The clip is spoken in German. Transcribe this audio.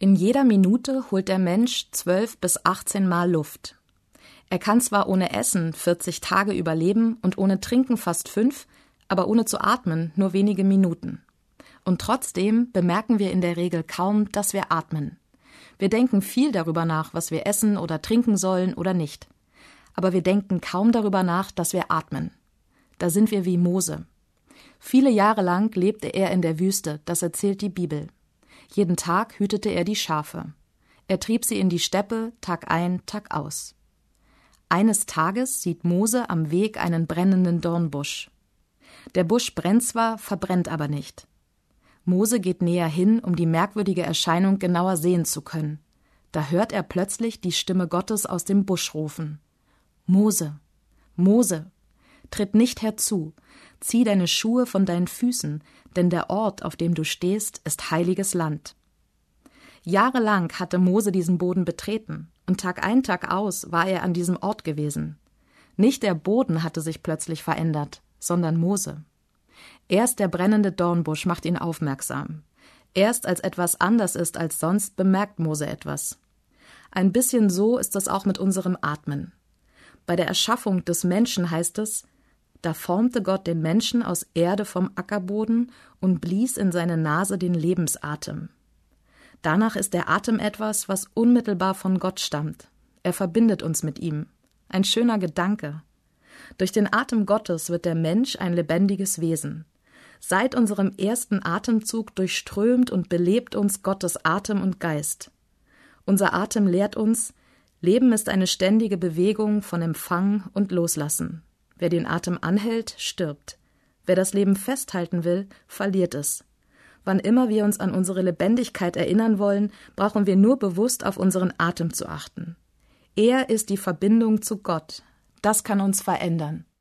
In jeder Minute holt der Mensch 12 bis 18 Mal Luft. Er kann zwar ohne Essen 40 Tage überleben und ohne Trinken fast 5, aber ohne zu atmen nur wenige Minuten. Und trotzdem bemerken wir in der Regel kaum, dass wir atmen. Wir denken viel darüber nach, was wir essen oder trinken sollen oder nicht. Aber wir denken kaum darüber nach, dass wir atmen. Da sind wir wie Mose. Viele Jahre lang lebte er in der Wüste, das erzählt die Bibel. Jeden Tag hütete er die Schafe. Er trieb sie in die Steppe, Tag ein, Tag aus. Eines Tages sieht Mose am Weg einen brennenden Dornbusch. Der Busch brennt zwar, verbrennt aber nicht. Mose geht näher hin, um die merkwürdige Erscheinung genauer sehen zu können. Da hört er plötzlich die Stimme Gottes aus dem Busch rufen. Mose, Mose, tritt nicht herzu, zieh deine Schuhe von deinen Füßen, denn der Ort, auf dem du stehst, ist heiliges Land. Jahrelang hatte Mose diesen Boden betreten, und Tag ein, Tag aus war er an diesem Ort gewesen. Nicht der Boden hatte sich plötzlich verändert, sondern Mose. Erst der brennende Dornbusch macht ihn aufmerksam. Erst als etwas anders ist als sonst, bemerkt Mose etwas. Ein bisschen so ist es auch mit unserem Atmen. Bei der Erschaffung des Menschen heißt es, da formte Gott den Menschen aus Erde vom Ackerboden und blies in seine Nase den Lebensatem. Danach ist der Atem etwas, was unmittelbar von Gott stammt. Er verbindet uns mit ihm. Ein schöner Gedanke. Durch den Atem Gottes wird der Mensch ein lebendiges Wesen. Seit unserem ersten Atemzug durchströmt und belebt uns Gottes Atem und Geist. Unser Atem lehrt uns, Leben ist eine ständige Bewegung von Empfang und Loslassen. Wer den Atem anhält, stirbt. Wer das Leben festhalten will, verliert es. Wann immer wir uns an unsere Lebendigkeit erinnern wollen, brauchen wir nur bewusst auf unseren Atem zu achten. Er ist die Verbindung zu Gott. Das kann uns verändern.